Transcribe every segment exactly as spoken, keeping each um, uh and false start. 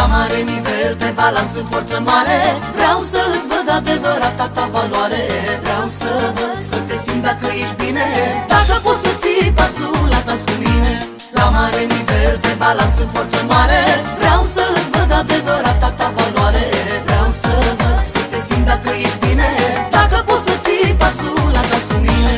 mare nivel, pe balans în forță mare. Vreau să îți văd adevărata ta valoare. Vreau să văd, să te simt dacă ești bine. Dacă poți să ții pasul la dans cu mine. La mare nivel, pe balans în forță mare. Vreau să îți văd adevărata ta valoare. Vreau să văd, să te simt dacă ești bine. Dacă poți să ții pasul la dans cu mine.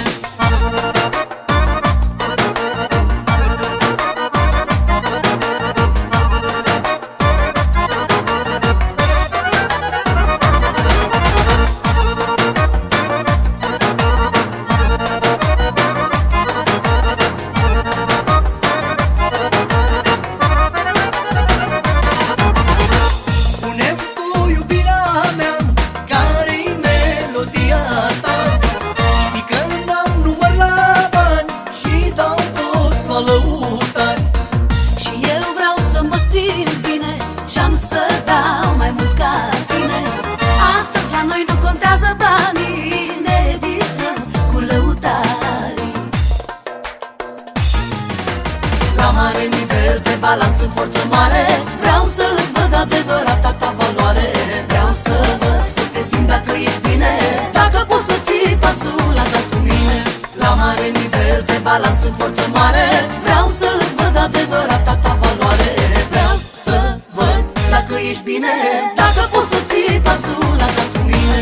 Mare nivel, pe balans în forță mare. Vreau să îți văd adevărata ta valoare. Vreau să văd, să te simt dacă ești bine. Dacă poți să ții pasul la dans cu mine. La mare nivel, pe balans în forță mare. Vreau să îți văd adevărata ta valoare. Vreau să văd dacă ești bine. Dacă poți să ții pasul la dans cu mine.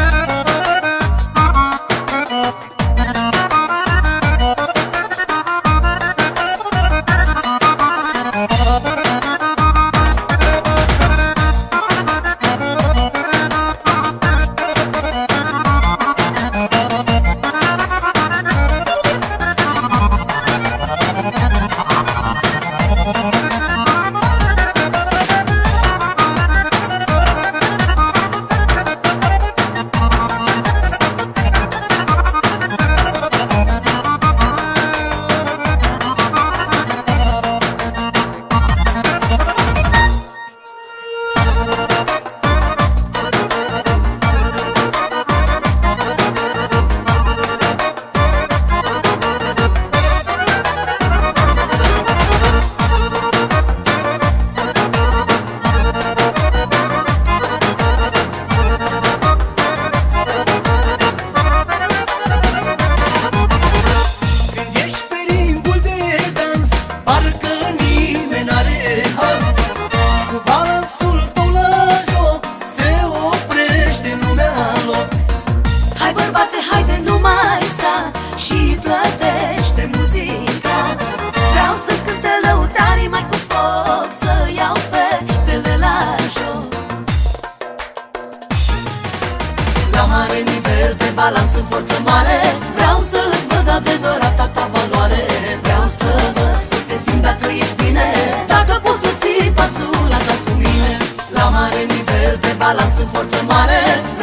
Mare nivel, pe balans în forță mare. Vreau să îți văd adevărata ta valoare. Vreau să văd, să te simt dacă ești bine. Dacă poți să ții pasul la dans cu mine. La mare nivel, pe balans în forță mare.